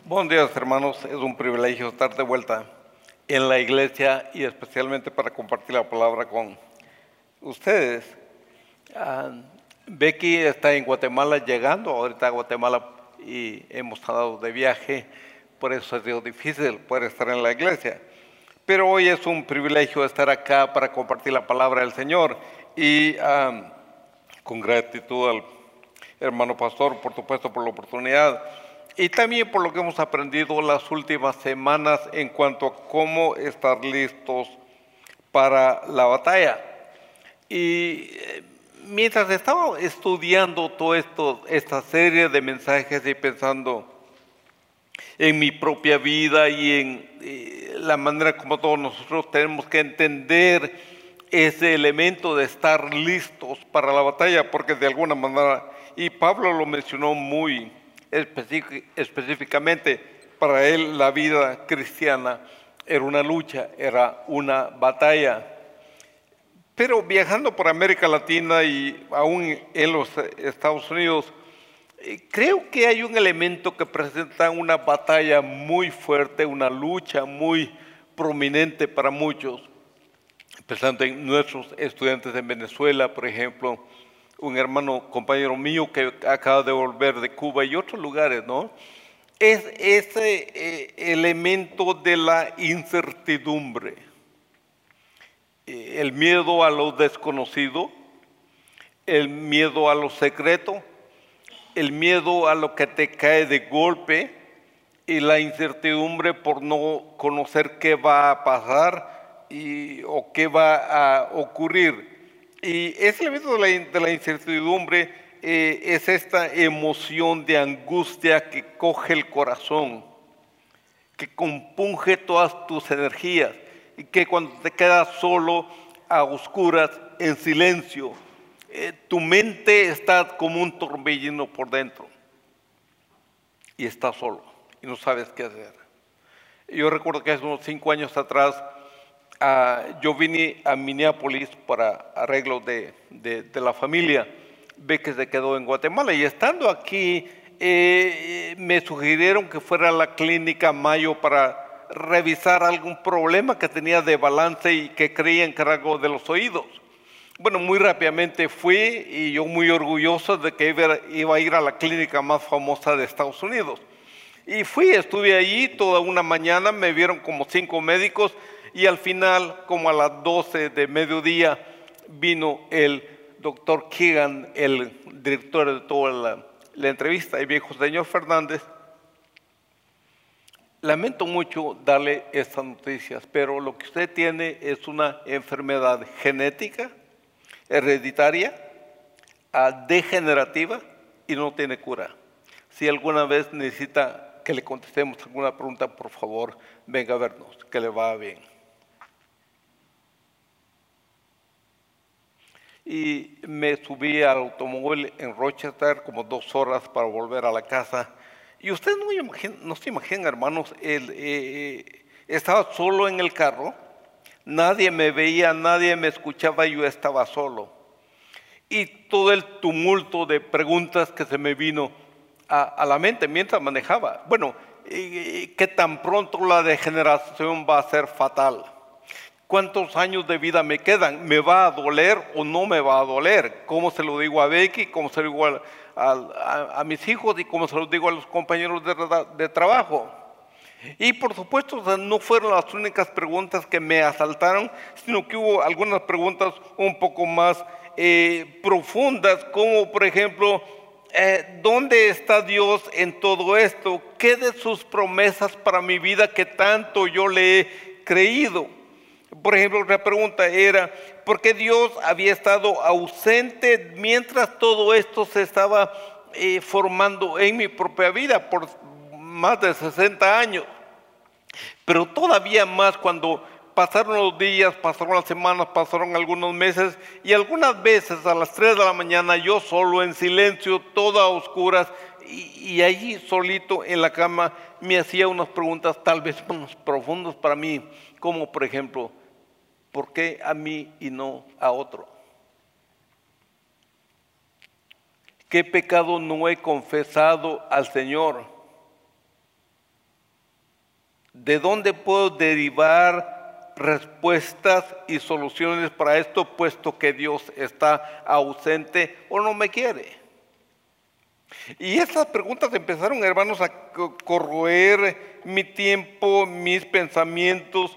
Buenos días, hermanos. Es un privilegio estar de vuelta en la iglesia y especialmente para compartir la palabra con ustedes. Ah, Becky está en Guatemala, llegando ahorita a Guatemala, y hemos estado de viaje, por eso ha sido difícil poder estar en la iglesia. Pero hoy es un privilegio estar acá para compartir la palabra del Señor y con gratitud al hermano pastor, por supuesto, por la oportunidad y también por lo que hemos aprendido las últimas semanas en cuanto a cómo estar listos para la batalla. Y mientras estaba estudiando todo esto, esta serie de mensajes y pensando en mi propia vida y en la manera como todos nosotros tenemos que entender ese elemento de estar listos para la batalla, porque de alguna manera, y Pablo lo mencionó muy específicamente, para él la vida cristiana era una lucha, era una batalla. Pero viajando por América Latina y aún en los Estados Unidos, creo que hay un elemento que presenta una batalla muy fuerte, una lucha muy prominente para muchos, pensando en nuestros estudiantes en Venezuela, por ejemplo, un hermano, compañero mío que acaba de volver de Cuba y otros lugares, ¿no? Es ese elemento de la incertidumbre, el miedo a lo desconocido, el miedo a lo secreto, el miedo a lo que te cae de golpe y la incertidumbre por no conocer qué va a pasar o qué va a ocurrir. Y ese elemento de la incertidumbre es esta emoción de angustia que coge el corazón, que compunge todas tus energías y que cuando te quedas solo, a oscuras, en silencio, tu mente está como un torbellino por dentro y estás solo y no sabes qué hacer. Yo recuerdo que hace unos 5 años atrás yo vine a Minneapolis para arreglo de la familia. Becky se quedó en Guatemala y estando aquí me sugirieron que fuera a la clínica Mayo para revisar algún problema que tenía de balance y que creían que era algo de los oídos. Bueno, muy rápidamente fui y yo muy orgulloso de que iba a ir a la clínica más famosa de Estados Unidos. Y fui, estuve allí toda una mañana, me vieron como 5 médicos y al final, como a las 12 de mediodía, vino el doctor Keegan, el director de toda la entrevista, y me dijo: señor Fernández, lamento mucho darle estas noticias, pero lo que usted tiene es una enfermedad genética, hereditaria, degenerativa y no tiene cura. Si alguna vez necesita que le contestemos alguna pregunta, por favor, venga a vernos, que le va bien. Y me subí al automóvil en Rochester como 2 horas para volver a la casa. Y ustedes no se imaginan, hermanos, estaba solo en el carro, nadie me veía, nadie me escuchaba, yo estaba solo. Y todo el tumulto de preguntas que se me vino a la mente mientras manejaba. Bueno, ¿qué tan pronto la degeneración va a ser fatal? ¿Cuántos años de vida me quedan? ¿Me va a doler o no me va a doler? ¿Cómo se lo digo a Becky? ¿Cómo se lo digo a mis hijos? ¿Y cómo se lo digo a los compañeros de trabajo? Y por supuesto, o sea, no fueron las únicas preguntas que me asaltaron, sino que hubo algunas preguntas un poco más profundas, como por ejemplo, ¿dónde está Dios en todo esto? ¿Qué de sus promesas para mi vida que tanto yo le he creído? Por ejemplo, otra pregunta era, ¿por qué Dios había estado ausente mientras todo esto se estaba formando en mi propia vida por más de 60 años? Pero todavía más cuando pasaron los días, pasaron las semanas, pasaron algunos meses y algunas veces a las 3 de la mañana yo solo en silencio, todas a oscuras y allí solito en la cama me hacía unas preguntas tal vez más profundas para mí, como por ejemplo, ¿por qué a mí y no a otro? ¿Qué pecado no he confesado al Señor? ¿De dónde puedo derivar respuestas y soluciones para esto, puesto que Dios está ausente o no me quiere? Y estas preguntas empezaron, hermanos, a corroer mi tiempo, mis pensamientos,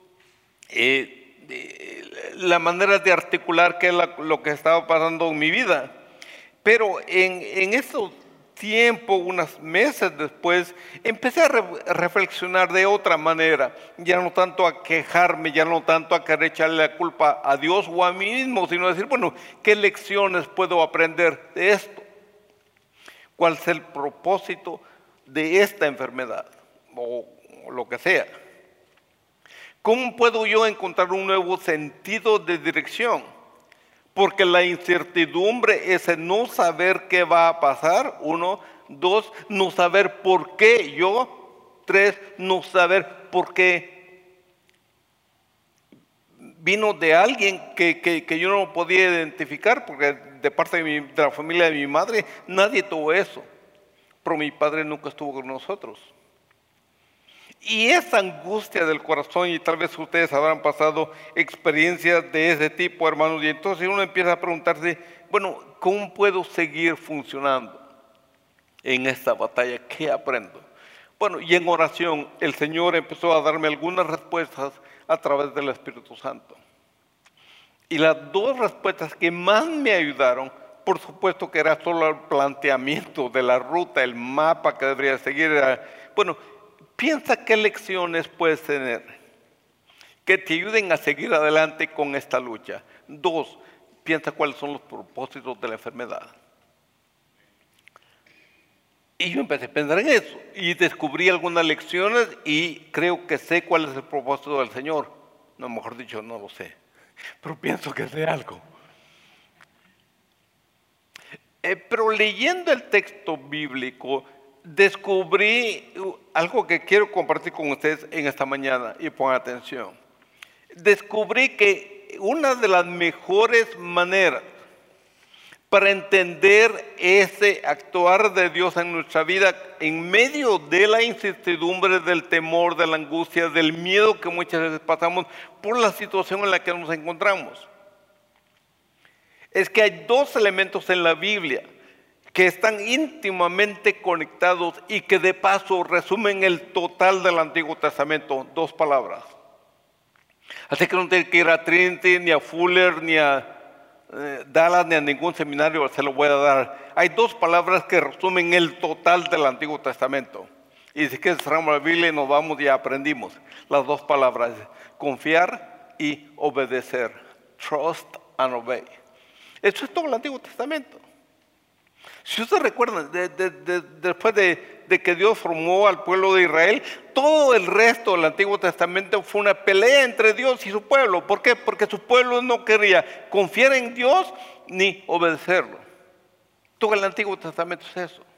la manera de articular qué es lo que estaba pasando en mi vida. Pero en estos tiempos, unos meses después, empecé a reflexionar de otra manera, ya no tanto a quejarme, ya no tanto a querer echarle la culpa a Dios o a mí mismo, sino a decir, bueno, ¿qué lecciones puedo aprender de esto? ¿Cuál es el propósito de esta enfermedad o lo que sea? ¿Cómo puedo yo encontrar un nuevo sentido de dirección? Porque la incertidumbre es el no saber qué va a pasar, 1, 2, no saber por qué yo, 3, no saber por qué vino de alguien que yo no podía identificar, porque de parte de la familia de mi madre nadie tuvo eso, pero mi padre nunca estuvo con nosotros. Y esa angustia del corazón, y tal vez ustedes habrán pasado experiencias de ese tipo, hermanos, y entonces uno empieza a preguntarse, bueno, ¿cómo puedo seguir funcionando en esta batalla? ¿Qué aprendo? Bueno, y en oración el Señor empezó a darme algunas respuestas a través del Espíritu Santo. Y las dos respuestas que más me ayudaron, por supuesto que era solo el planteamiento de la ruta, el mapa que debería seguir, era, bueno, piensa qué lecciones puedes tener que te ayuden a seguir adelante con esta lucha. 2, piensa cuáles son los propósitos de la enfermedad. Y yo empecé a pensar en eso y descubrí algunas lecciones y creo que sé cuál es el propósito del Señor. No, mejor dicho, no lo sé, pero pienso que sé algo. Pero leyendo el texto bíblico, descubrí algo que quiero compartir con ustedes en esta mañana y pongan atención. Descubrí que una de las mejores maneras para entender ese actuar de Dios en nuestra vida en medio de la incertidumbre, del temor, de la angustia, del miedo que muchas veces pasamos por la situación en la que nos encontramos, es que hay dos elementos en la Biblia que están íntimamente conectados y que de paso resumen el total del Antiguo Testamento, 2 palabras. Así que no tiene que ir a Trinity, ni a Fuller, ni a Dallas, ni a ningún seminario, se lo voy a dar. Hay 2 palabras que resumen el total del Antiguo Testamento. Y si quieres cerramos la Biblia y nos vamos, ya aprendimos. Las 2 palabras, confiar y obedecer. Trust and obey. Eso es todo el Antiguo Testamento. Si ustedes recuerdan, después de que Dios formó al pueblo de Israel, todo el resto del Antiguo Testamento fue una pelea entre Dios y su pueblo. ¿Por qué? Porque su pueblo no quería confiar en Dios ni obedecerlo. Todo el Antiguo Testamento es eso.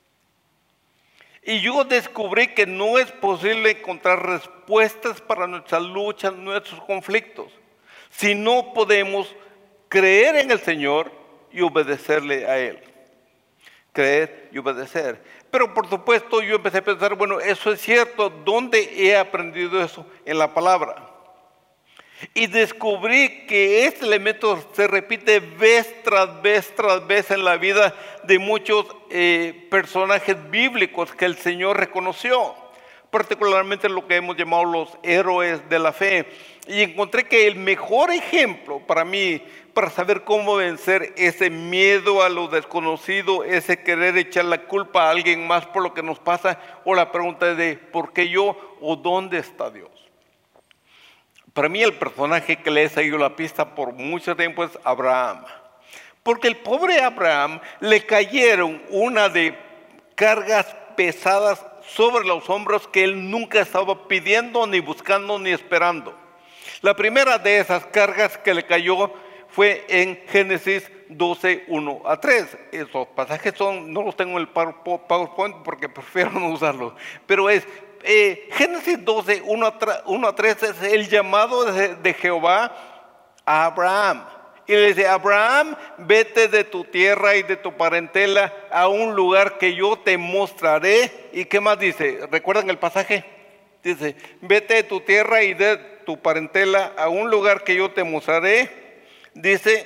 Y yo descubrí que no es posible encontrar respuestas para nuestras luchas, nuestros conflictos, si no podemos creer en el Señor y obedecerle a Él. Creer y obedecer. Pero por supuesto yo empecé a pensar, bueno, eso es cierto, ¿dónde he aprendido eso? En la palabra. Y descubrí que este elemento se repite vez tras vez en la vida de muchos personajes bíblicos que el Señor reconoció, particularmente lo que hemos llamado los héroes de la fe. Y encontré que el mejor ejemplo para mí, para saber cómo vencer ese miedo a lo desconocido, ese querer echar la culpa a alguien más por lo que nos pasa, o la pregunta de ¿por qué yo? O ¿dónde está Dios? Para mí el personaje que le he seguido la pista por mucho tiempo es Abraham. Porque el pobre Abraham le cayeron una de cargas pesadas sobre los hombros que él nunca estaba pidiendo, ni buscando, ni esperando. La primera de esas cargas que le cayó fue en Génesis 12, 1 a 3. Esos pasajes no los tengo en el PowerPoint porque prefiero no usarlos. Pero es Génesis 12, 1 a 3 es el llamado de Jehová a Abraham. Y le dice, Abraham, vete de tu tierra y de tu parentela a un lugar que yo te mostraré. ¿Y qué más dice? ¿Recuerdan el pasaje? Dice, vete de tu tierra y de tu parentela a un lugar que yo te mostraré. Dice,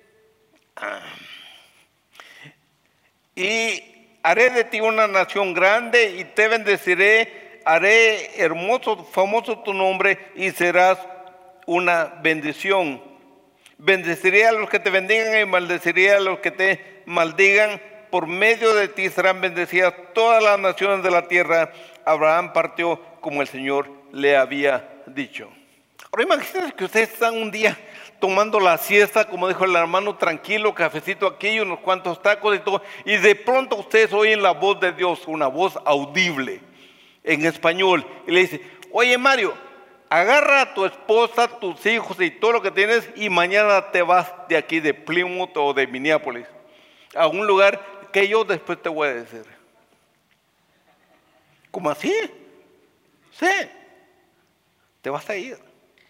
y haré de ti una nación grande y te bendeciré, haré hermoso, famoso tu nombre y serás una bendición. Bendeciré a los que te bendigan y maldeciré a los que te maldigan. Por medio de ti serán bendecidas todas las naciones de la tierra. Abraham partió como el Señor le había dicho. Ahora imagínense que ustedes están un día tomando la siesta, como dijo el hermano, tranquilo, cafecito aquí, unos cuantos tacos y todo, y de pronto ustedes oyen la voz de Dios, una voz audible en español, y le dice, oye Mario, agarra a tu esposa, tus hijos y todo lo que tienes y mañana te vas de aquí, de Plymouth o de Minneapolis, a un lugar que yo después te voy a decir. ¿Cómo así? Sí, te vas a ir.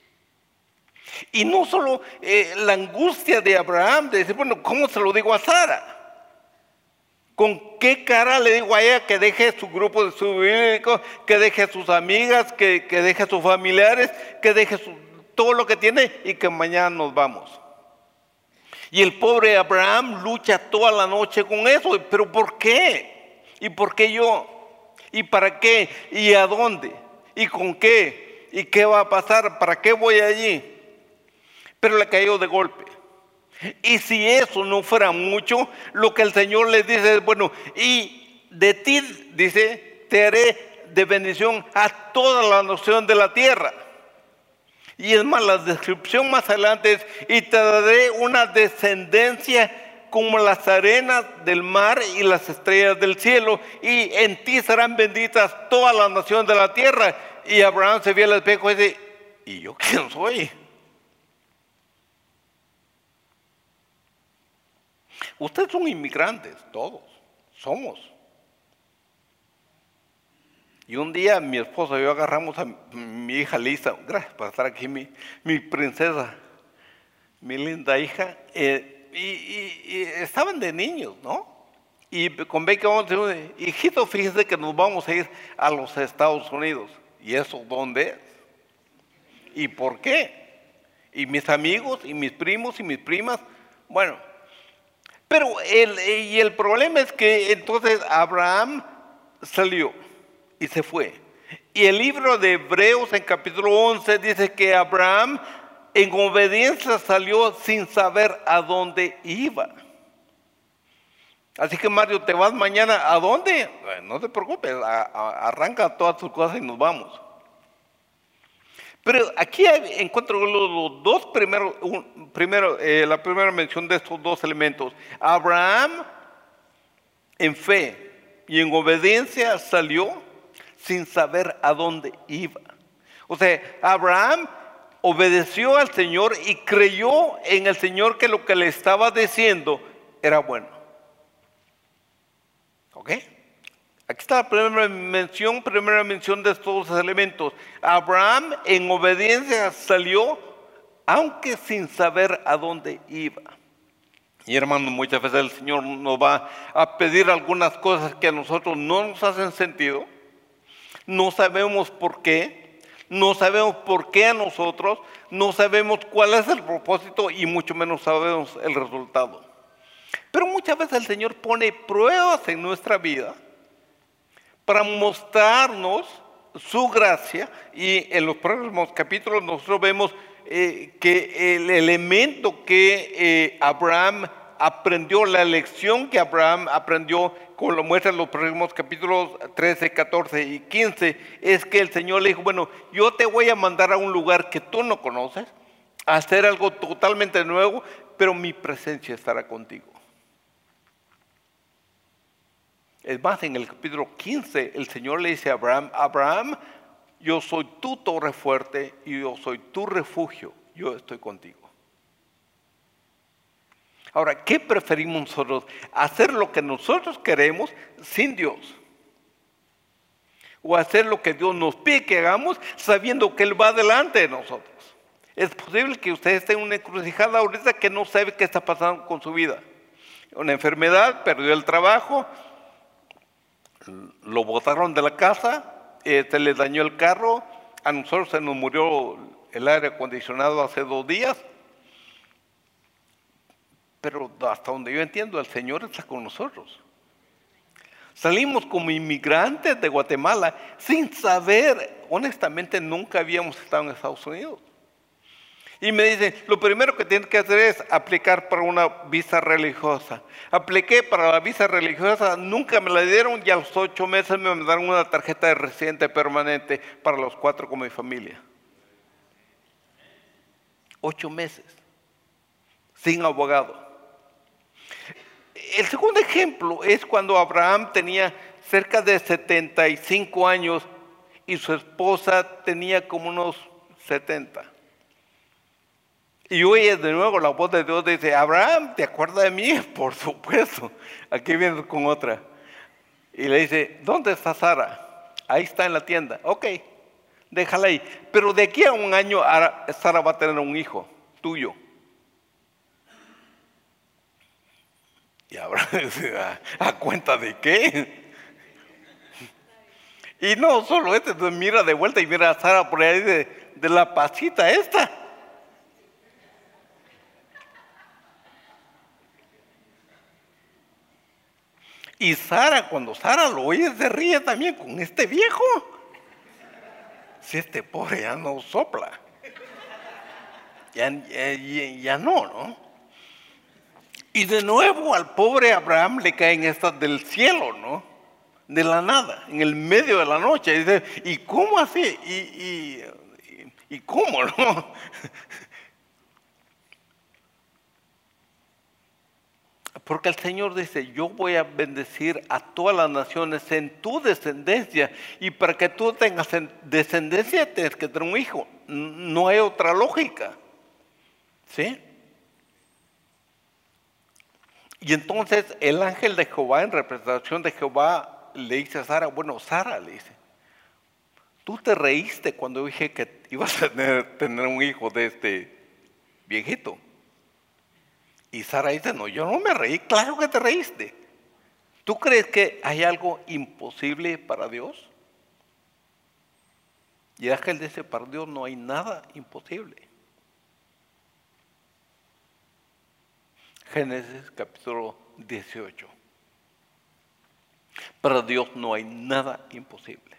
Y no solo la angustia de Abraham de decir, bueno, ¿cómo se lo digo a Sara? ¿Con qué cara le digo a ella que deje su grupo de estudio bíblico, que deje a sus amigas, que deje a sus familiares, que deje todo lo que tiene y que mañana nos vamos? Y el pobre Abraham lucha toda la noche con eso. ¿Pero por qué? ¿Y por qué yo? ¿Y para qué? ¿Y a dónde? ¿Y con qué? ¿Y qué va a pasar? ¿Para qué voy allí? Pero le cayó de golpe. Y si eso no fuera mucho, lo que el Señor le dice es, bueno, y de ti, dice, te haré de bendición a toda la nación de la tierra. Y es más, la descripción más adelante es, y te daré una descendencia como las arenas del mar y las estrellas del cielo, y en ti serán benditas todas las naciones de la tierra. Y Abraham se vio al espejo y dice, ¿y yo quién soy? Ustedes son inmigrantes, todos, somos. Y un día mi esposa y yo agarramos a mi hija Lisa, gracias por estar aquí, mi princesa, mi linda hija, y estaban de niños, ¿no? Y con Becky vamos a decir, hijito, fíjese que nos vamos a ir a los Estados Unidos. ¿Y eso dónde es? ¿Y por qué? Y mis amigos, y mis primos, y mis primas, bueno. Pero el problema es que entonces Abraham salió y se fue. Y el libro de Hebreos en capítulo 11 dice que Abraham en obediencia salió sin saber a dónde iba. Así que Mario, ¿te vas mañana a dónde? No te preocupes, arranca todas tus cosas y nos vamos. Pero aquí encuentro los dos primeros, la primera mención de estos dos elementos. Abraham en fe y en obediencia salió sin saber a dónde iba. O sea, Abraham obedeció al Señor y creyó en el Señor que lo que le estaba diciendo era bueno. ¿Ok? Aquí está la primera mención de estos elementos. Abraham en obediencia salió, aunque sin saber a dónde iba. Y hermano, muchas veces el Señor nos va a pedir algunas cosas que a nosotros no nos hacen sentido. No sabemos por qué. No sabemos por qué a nosotros. No sabemos cuál es el propósito y mucho menos sabemos el resultado. Pero muchas veces el Señor pone pruebas en nuestra vida para mostrarnos su gracia, y en los próximos capítulos nosotros vemos que el elemento que Abraham aprendió, la lección que Abraham aprendió, como lo muestran los próximos capítulos 13, 14 y 15, es que el Señor le dijo, bueno, yo te voy a mandar a un lugar que tú no conoces, a hacer algo totalmente nuevo, pero mi presencia estará contigo. Es más, en el capítulo 15, el Señor le dice a Abraham, Abraham, yo soy tu torre fuerte y yo soy tu refugio, yo estoy contigo. Ahora, ¿qué preferimos nosotros? ¿Hacer lo que nosotros queremos sin Dios? ¿O hacer lo que Dios nos pide que hagamos sabiendo que Él va delante de nosotros? Es posible que usted esté en una encrucijada ahorita que no sabe qué está pasando con su vida. Una enfermedad, perdió el trabajo, lo botaron de la casa, se le dañó el carro, a nosotros se nos murió el aire acondicionado hace 2 días, pero hasta donde yo entiendo, el Señor está con nosotros. Salimos como inmigrantes de Guatemala sin saber, honestamente nunca habíamos estado en Estados Unidos. Y me dicen, lo primero que tienes que hacer es aplicar para una visa religiosa. Apliqué para la visa religiosa, nunca me la dieron y a los 8 meses me mandaron una tarjeta de residente permanente para los 4 con mi familia. 8 meses, sin abogado. El segundo ejemplo es cuando Abraham tenía cerca de 75 años y su esposa tenía como unos 70. Y oye de nuevo la voz de Dios, dice, Abraham, ¿te acuerdas de mí? Por supuesto. Aquí viene con otra. Y le dice, ¿dónde está Sara? Ahí está en la tienda. Ok, déjala ahí. Pero de aquí a 1 año Sara va a tener un hijo tuyo. Y Abraham dice, ¿a cuenta de qué? Y no solo mira de vuelta y mira a Sara por ahí de la pasita esta. Y Sara, cuando Sara lo oye, se ríe también con este viejo. Si este pobre ya no sopla. Ya no, ¿no? Y de nuevo al pobre Abraham le caen estas del cielo, ¿no? De la nada, en el medio de la noche. Y dice, ¿y cómo así? ¿Y cómo, no? Porque el Señor dice, yo voy a bendecir a todas las naciones en tu descendencia. Y para que tú tengas descendencia tienes que tener un hijo. No hay otra lógica. ¿Sí? Y entonces el ángel de Jehová, en representación de Jehová, le dice a Sara, bueno, Sara, le dice, tú te reíste cuando dije que ibas a tener un hijo de este viejito. Y Sara dice, no, yo no me reí, claro que te reíste. ¿Tú crees que hay algo imposible para Dios? Y el ángel dice, para Dios no hay nada imposible. Génesis capítulo 18. Para Dios no hay nada imposible.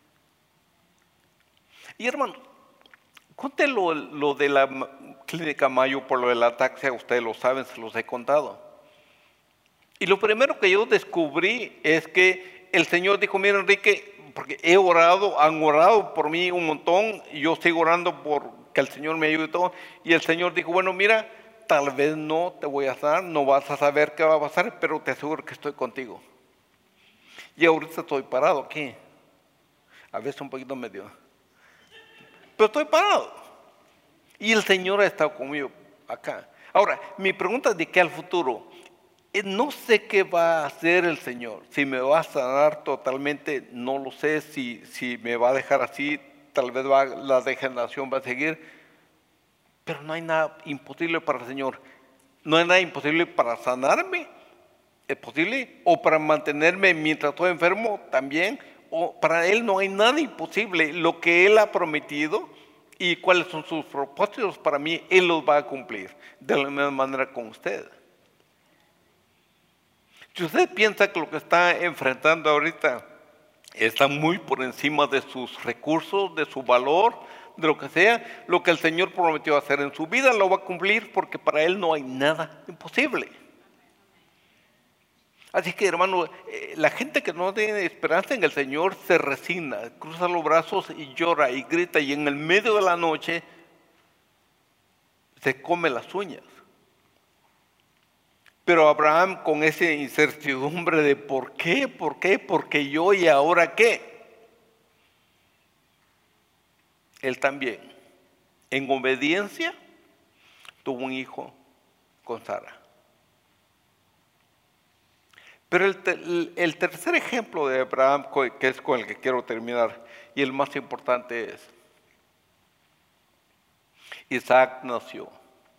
Y hermano, cuente lo de la clínica Mayo por lo de la ataxia, ustedes lo saben, se los he contado. Y lo primero que yo descubrí es que el Señor dijo, mira Enrique, porque he orado, han orado por mí un montón, y yo sigo orando por que el Señor me ayude y todo. Y el Señor dijo, bueno, mira, tal vez no te voy a sanar, no vas a saber qué va a pasar, pero te aseguro que estoy contigo. Y ahorita estoy parado aquí. A veces un poquito medio. Pero estoy parado. Y el Señor ha estado conmigo acá. Ahora, mi pregunta es de qué al futuro. No sé qué va a hacer el Señor. Si me va a sanar totalmente, no lo sé. Si me va a dejar así, tal vez la degeneración va a seguir. Pero no hay nada imposible para el Señor. No hay nada imposible para sanarme. ¿Es posible? O para mantenerme mientras estoy enfermo también. O para Él no hay nada imposible. Lo que Él ha prometido y cuáles son sus propósitos para mí, Él los va a cumplir. De la misma manera con usted. Si usted piensa que lo que está enfrentando ahorita está muy por encima de sus recursos, de su valor, de lo que sea, lo que el Señor prometió hacer en su vida lo va a cumplir porque para Él no hay nada imposible. Así que hermano, la gente que no tiene esperanza en el Señor se resigna, cruza los brazos y llora y grita y en el medio de la noche se come las uñas. Pero Abraham con esa incertidumbre de ¿por qué? Porque yo y ahora qué. Él también, en obediencia, tuvo un hijo con Sara. Pero el tercer ejemplo de Abraham, que es con el que quiero terminar, y el más importante es, Isaac nació,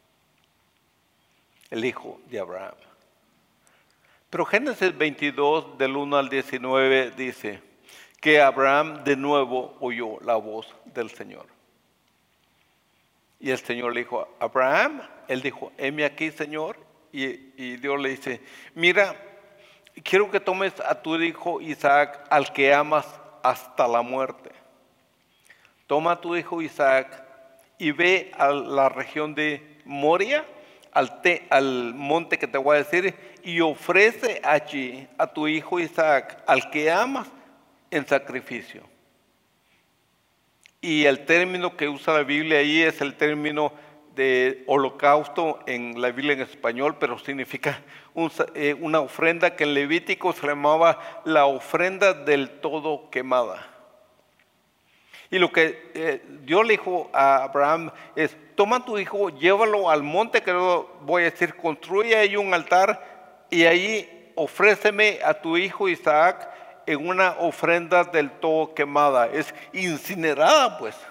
el hijo de Abraham. Pero Génesis 22, del 1 al 19, dice que Abraham de nuevo oyó la voz del Señor. Y el Señor le dijo, Abraham, él dijo, heme aquí, Señor. Y Dios le dice, mira, quiero que tomes a tu hijo Isaac, al que amas hasta la muerte. Toma a tu hijo Isaac y ve a la región de Moria, al monte que te voy a decir, y ofrece allí a tu hijo Isaac, al que amas, en sacrificio. Y el término que usa la Biblia ahí es el término de holocausto en la Biblia en español, pero significa una ofrenda que en Levítico se llamaba la ofrenda del todo quemada. Y lo que Dios le dijo a Abraham es, toma a tu hijo, llévalo al monte que voy a decir, construye ahí un altar y ahí ofréceme a tu hijo Isaac en una ofrenda del todo quemada. Es incinerada, pues.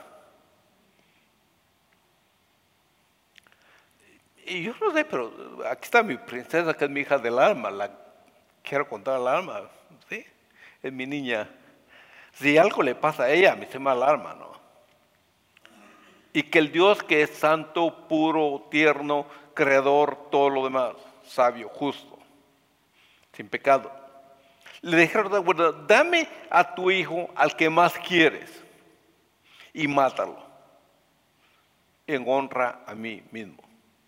Y yo no sé, pero aquí está mi princesa, que es mi hija del alma, la quiero contar al alma, ¿sí? Es mi niña. Si algo le pasa a ella, a mí se me alarma, ¿no? Y que el Dios que es santo, puro, tierno, creador, todo lo demás, sabio, justo, sin pecado, le dijeron, bueno, dame a tu hijo al que más quieres y mátalo en honra a mí mismo.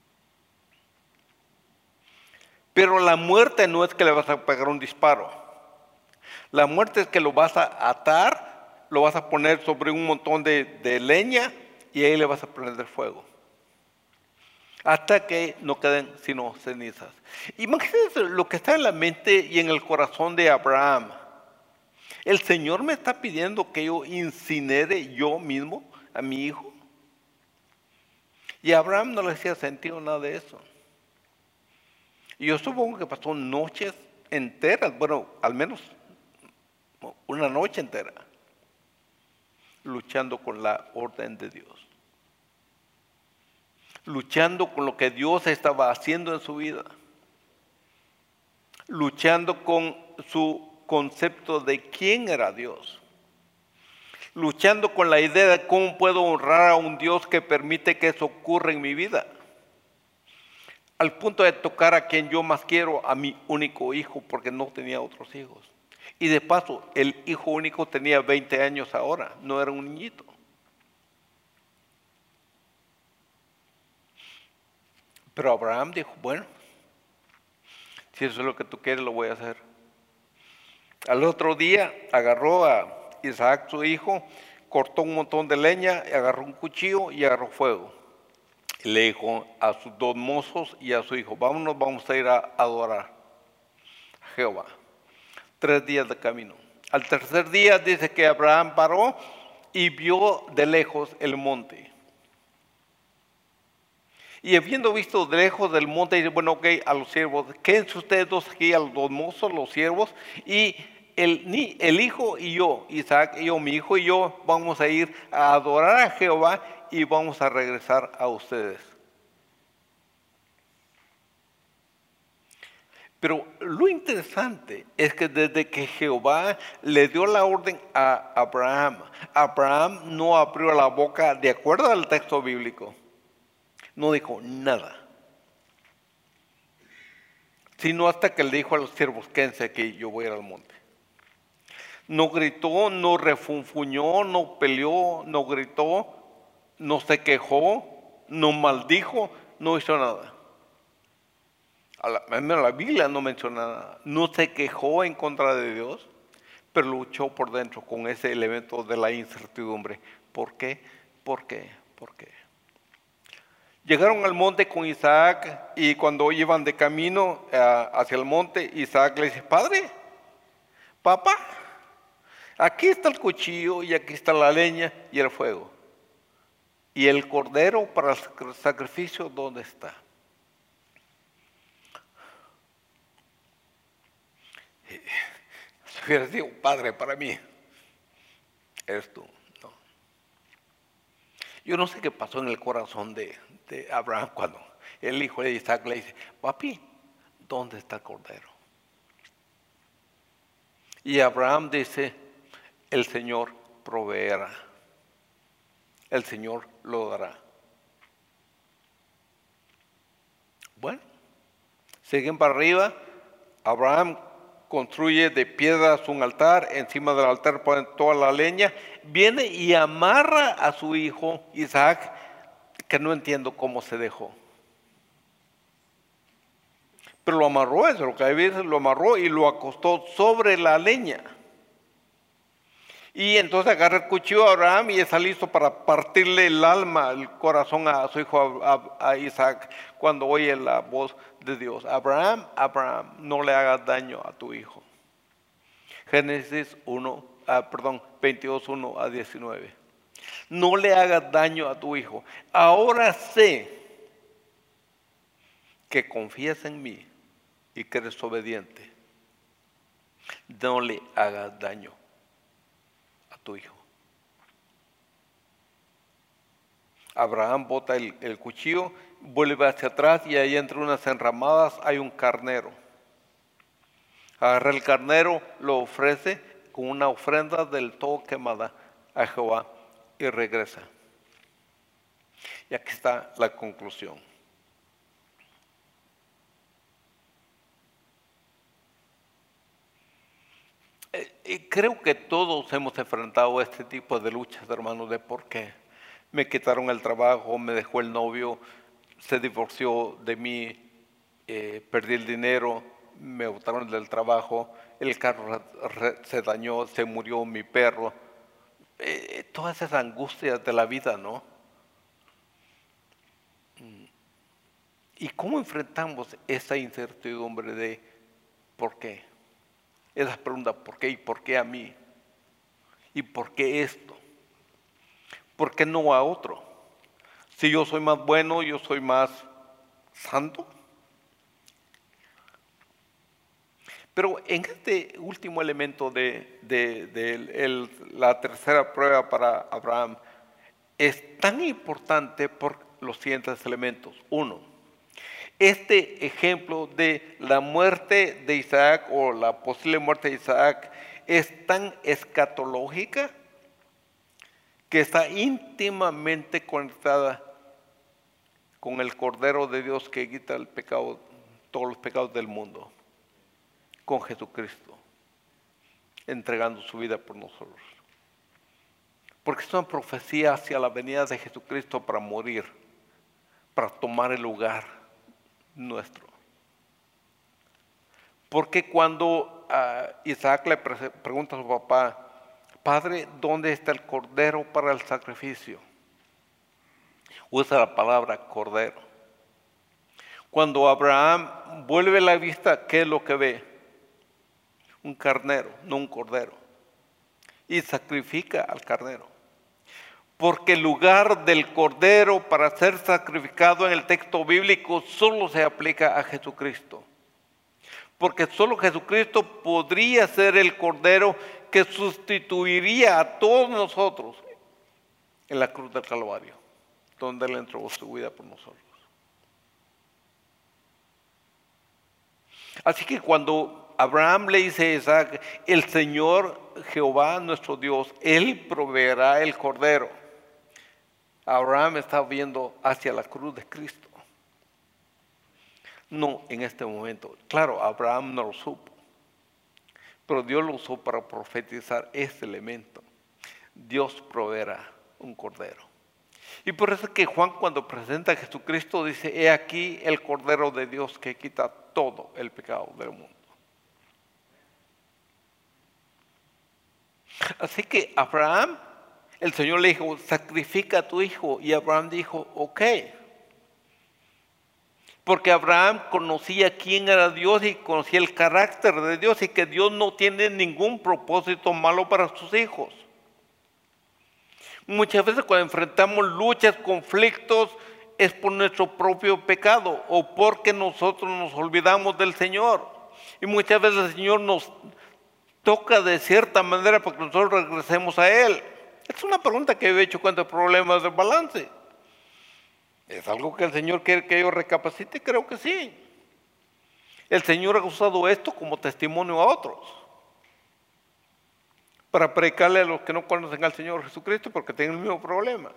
Pero la muerte no es que le vas a pegar un disparo. La muerte es que lo vas a atar, lo vas a poner sobre un montón de leña y ahí le vas a prender fuego. Hasta que no queden sino cenizas. Imagínense lo que está en la mente y en el corazón de Abraham. El Señor me está pidiendo que yo incinere yo mismo a mi hijo. Y a Abraham no le hacía sentido nada de eso. Y yo supongo que pasó noches enteras, bueno, al menos una noche entera, luchando con la orden de Dios, luchando con lo que Dios estaba haciendo en su vida, luchando con su concepto de quién era Dios, luchando con la idea de cómo puedo honrar a un Dios que permite que eso ocurra en mi vida, al punto de tocar a quien yo más quiero, a mi único hijo, porque no tenía otros hijos. Y de paso, el hijo único tenía 20 años ahora, no era un niñito. Pero Abraham dijo, bueno, si eso es lo que tú quieres, lo voy a hacer. Al otro día agarró a Isaac, su hijo, cortó un montón de leña, agarró un cuchillo y agarró fuego. Y le dijo a sus dos mozos y a su hijo, vámonos, vamos a ir a adorar a Jehová. 3 días de camino. Al tercer día dice que Abraham paró y vio de lejos el monte. Y habiendo visto de lejos del monte, dice, bueno, ok, a los siervos, quédense ustedes dos aquí, a los dos mozos, los siervos, y el hijo y yo, Isaac y yo, mi hijo y yo, vamos a ir a adorar a Jehová y vamos a regresar a ustedes. Pero lo interesante es que desde que Jehová le dio la orden a Abraham, Abraham no abrió la boca de acuerdo al texto bíblico. No dijo nada. Sino hasta que le dijo a los siervos, quédense aquí, yo voy a ir al monte. No gritó, no refunfuñó, no peleó, no gritó, no se quejó, no maldijo, no hizo nada. La Biblia no menciona nada. No se quejó en contra de Dios, pero luchó por dentro con ese elemento de la incertidumbre. ¿Por qué? ¿Por qué? ¿Por qué? Llegaron al monte con Isaac y cuando iban de camino hacia el monte, Isaac le dice, padre, papá, aquí está el cuchillo y aquí está la leña y el fuego. ¿Y el cordero para el sacrificio dónde está? Si hubieras sido padre para mí, eres tú. No. Yo no sé qué pasó en el corazón de Abraham cuando el hijo de Isaac le dice, papi, ¿dónde está el cordero? Y Abraham dice, el Señor proveerá. El Señor lo dará. Bueno, siguen para arriba. Abraham construye de piedras un altar, encima del altar ponen toda la leña, viene y amarra a su hijo Isaac, que no entiendo cómo se dejó. Pero lo amarró, eso, lo que hay veces lo amarró y lo acostó sobre la leña. Y entonces agarra el cuchillo a Abraham y está listo para partirle el alma, el corazón a su hijo a Isaac, cuando oye la voz de Dios. Abraham, Abraham, no le hagas daño a tu hijo. Génesis 22, 1 a 19. No le hagas daño a tu hijo. Ahora sé que confías en mí y que eres obediente. No le hagas daño a tu hijo. Abraham bota el cuchillo, vuelve hacia atrás y ahí entre unas enramadas hay un carnero. Agarra el carnero, lo ofrece con una ofrenda del todo quemada a Jehová y regresa. Y aquí está la conclusión. Creo que todos hemos enfrentado este tipo de luchas, hermanos, de por qué. Me quitaron el trabajo, me dejó el novio, se divorció de mí, perdí el dinero, me botaron del trabajo, el carro se dañó, se murió mi perro. Todas esas angustias de la vida, ¿no? ¿Y cómo enfrentamos esa incertidumbre de por qué? Esas preguntas, ¿por qué? ¿Y por qué a mí? ¿Y por qué esto? ¿Por qué no a otro? Si yo soy más bueno, yo soy más santo. Pero en este último elemento de la tercera prueba para Abraham, es tan importante por los siguientes elementos. Uno, este ejemplo de la muerte de Isaac o la posible muerte de Isaac es tan escatológica que está íntimamente conectada con el Cordero de Dios que quita el pecado, todos los pecados del mundo, con Jesucristo, entregando su vida por nosotros. Porque es una profecía hacia la venida de Jesucristo para morir, para tomar el lugar nuestro. Porque cuando Isaac le pregunta a su papá, Padre, ¿dónde está el cordero para el sacrificio? Usa la palabra cordero. Cuando Abraham vuelve la vista, ¿qué es lo que ve? Un carnero, no un cordero. Y sacrifica al carnero. Porque el lugar del cordero para ser sacrificado en el texto bíblico solo se aplica a Jesucristo. Porque solo Jesucristo podría ser el cordero que sustituiría a todos nosotros en la cruz del Calvario, donde Él entregó su vida por nosotros. Así que cuando Abraham le dice a Isaac, el Señor Jehová nuestro Dios, Él proveerá el cordero. Abraham está viendo hacia la cruz de Cristo. No en este momento. Claro, Abraham no lo supo. Pero Dios lo usó para profetizar este elemento. Dios proveerá un cordero. Y por eso es que Juan cuando presenta a Jesucristo dice, he aquí el cordero de Dios que quita todo el pecado del mundo. Así que Abraham, el Señor le dijo, sacrifica a tu hijo. Y Abraham dijo, ok. Porque Abraham conocía quién era Dios y conocía el carácter de Dios y que Dios no tiene ningún propósito malo para sus hijos. Muchas veces cuando enfrentamos luchas, conflictos, es por nuestro propio pecado o porque nosotros nos olvidamos del Señor. Y muchas veces el Señor nos toca de cierta manera para que nosotros regresemos a Él. Es una pregunta que he hecho cuando hay problemas de balance. ¿Es algo que el Señor quiere que yo recapacite? Creo que sí. El Señor ha usado esto como testimonio a otros. para predicarle a los que no conocen al Señor Jesucristo porque tienen el mismo problema.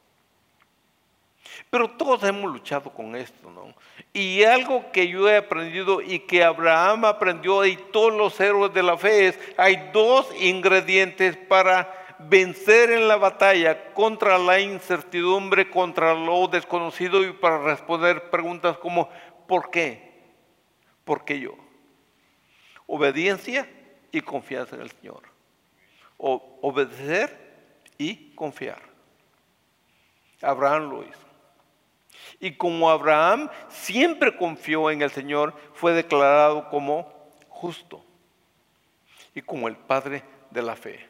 Pero todos hemos luchado con esto, ¿no? Y algo que yo he aprendido y que Abraham aprendió y todos los héroes de la fe es, hay dos ingredientes para vencer en la batalla contra la incertidumbre, contra lo desconocido y para responder preguntas como ¿por qué? ¿Por qué yo? Obediencia y confianza en el Señor. Obedecer y confiar. Abraham lo hizo. Y como Abraham siempre confió en el Señor, fue declarado como justo y como el padre de la fe.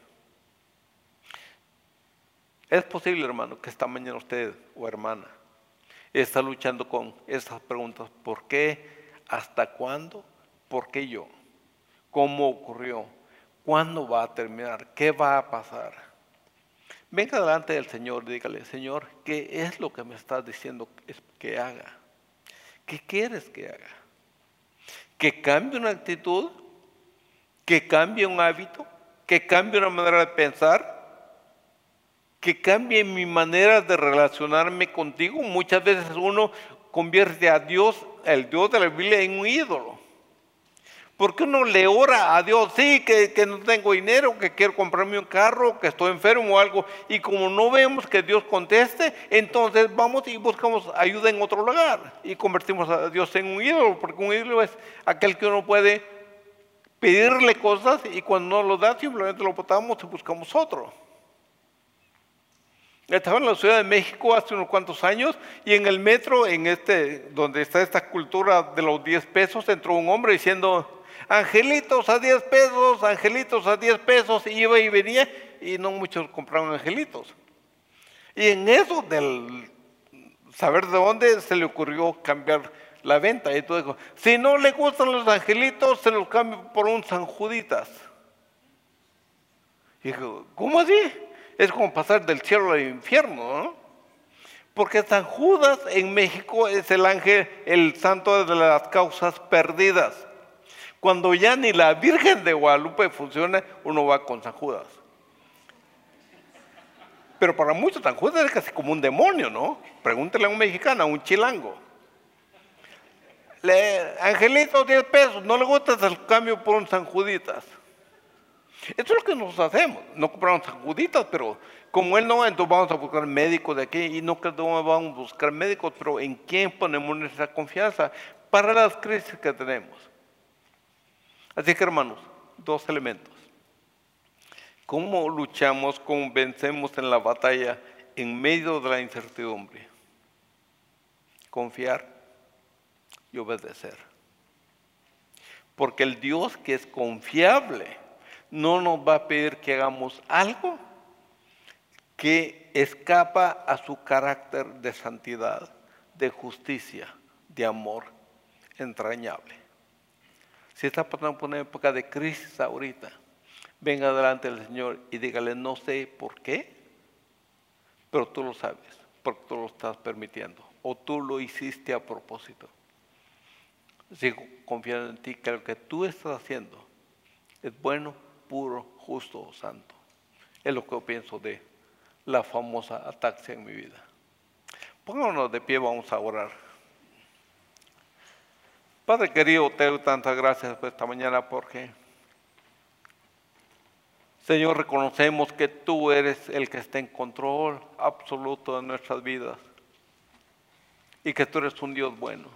Es posible, hermano, que esta mañana usted o hermana está luchando con estas preguntas. ¿Por qué? ¿Hasta cuándo? ¿Por qué yo? ¿Cómo ocurrió? ¿Cuándo va a terminar? ¿Qué va a pasar? Venga delante del Señor y dígale, Señor, ¿qué es lo que me estás diciendo que haga? ¿Qué quieres que haga? ¿Que cambie una actitud? ¿Que cambie un hábito? ¿Que cambie una manera de pensar? ¿Que cambie mi manera de relacionarme contigo? Muchas veces uno convierte a Dios, el Dios de la Biblia, en un ídolo. Porque uno le ora a Dios, sí, que no tengo dinero, que quiero comprarme un carro, que estoy enfermo o algo, y como no vemos que Dios conteste, entonces vamos y buscamos ayuda en otro lugar y convertimos a Dios en un ídolo, porque un ídolo es aquel que uno puede pedirle cosas y cuando no lo da simplemente lo botamos y buscamos otro. Estaba en la Ciudad de México hace unos cuantos años y en el metro, donde está esta cultura de los 10 pesos, entró un hombre diciendo, angelitos a 10 pesos, angelitos a 10 pesos, y iba y venía, y no muchos compraban angelitos. Y en eso del saber de dónde se le ocurrió cambiar la venta. Y entonces dijo, si no le gustan los angelitos, se los cambio por un San Juditas. Y dijo, ¿cómo así? Es como pasar del cielo al infierno, ¿no? Porque San Judas en México es el ángel, el santo de las causas perdidas. Cuando ya ni la Virgen de Guadalupe funciona, uno va con San Judas. Pero para muchos San Judas es casi como un demonio, ¿no? Pregúntele a un mexicano, a un chilango. Angelito, 10 pesos, no le gusta el cambio por un San Juditas. Eso es lo que nos hacemos. No compramos San Juditas, pero como él no, entonces vamos a buscar médicos de aquí y no vamos a buscar médicos, pero ¿en quién ponemos nuestra confianza para las crisis que tenemos? Así que, hermanos, dos elementos. ¿Cómo luchamos, cómo vencemos en la batalla en medio de la incertidumbre? Confiar y obedecer. Porque el Dios que es confiable no nos va a pedir que hagamos algo que escapa a su carácter de santidad, de justicia, de amor entrañable. Si está pasando por una época de crisis ahorita, venga delante del Señor y dígale, no sé por qué, pero tú lo sabes, porque tú lo estás permitiendo, o tú lo hiciste a propósito. Sigo confiando en ti que lo que tú estás haciendo es bueno, puro, justo, santo. Es lo que yo pienso de la famosa ataxia en mi vida. Pónganos de pie, vamos a orar. Padre querido, te doy tantas gracias por esta mañana porque, Señor, reconocemos que tú eres el que está en control absoluto de nuestras vidas y que tú eres un Dios bueno.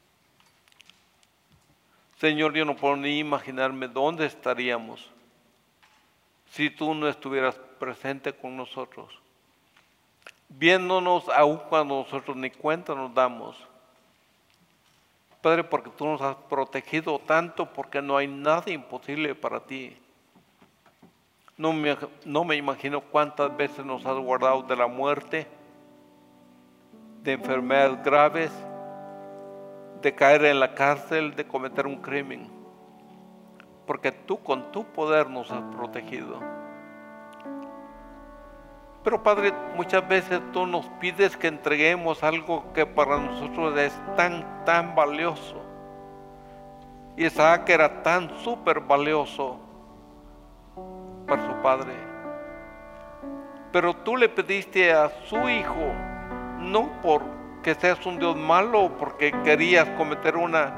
Señor, yo no puedo ni imaginarme dónde estaríamos si tú no estuvieras presente con nosotros, viéndonos aún cuando nosotros ni cuenta nos damos. Padre, porque tú nos has protegido tanto, porque no hay nada imposible para ti. No me imagino cuántas veces nos has guardado de la muerte, de enfermedades graves, de caer en la cárcel, de cometer un crimen. Porque tú con tu poder nos has protegido. Pero Padre, muchas veces tú nos pides que entreguemos algo que para nosotros es tan valioso. Isaac era tan súper valioso para su padre. Pero tú le pediste a su hijo, no porque seas un Dios malo o porque querías cometer una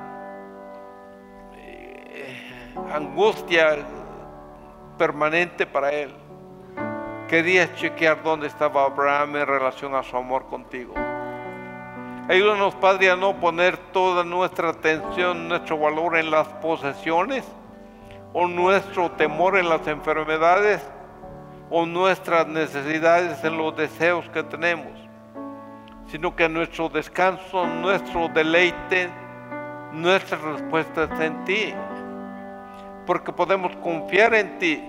angustia permanente para él. Querías chequear dónde estaba Abraham en relación a su amor contigo. Ayúdanos, Padre, a no poner toda nuestra atención, nuestro valor en las posesiones, o nuestro temor en las enfermedades, o nuestras necesidades en los deseos que tenemos, sino que nuestro descanso, nuestro deleite, nuestra respuesta está en ti, porque podemos confiar en ti.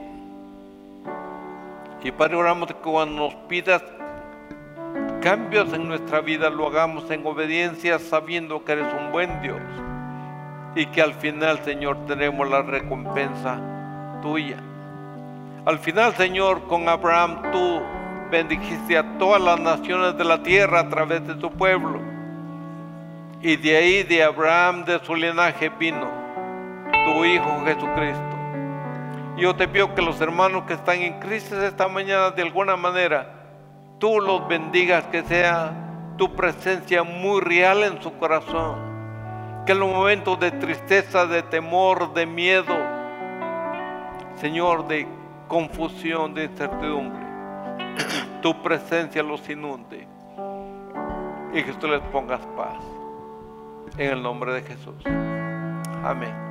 Y Padre, oramos que cuando nos pidas cambios en nuestra vida, lo hagamos en obediencia, sabiendo que eres un buen Dios y que al final, Señor, tenemos la recompensa tuya. Al final, Señor, con Abraham tú bendijiste a todas las naciones de la tierra a través de tu pueblo, y de ahí, de Abraham, de su linaje, vino tu Hijo Jesucristo. Yo te pido que los hermanos que están en crisis esta mañana, de alguna manera, tú los bendigas, que sea tu presencia muy real en su corazón, que en los momentos de tristeza, de temor, de miedo, Señor, de confusión, de incertidumbre, tu presencia los inunde y que tú les pongas paz, en el nombre de Jesús. Amén.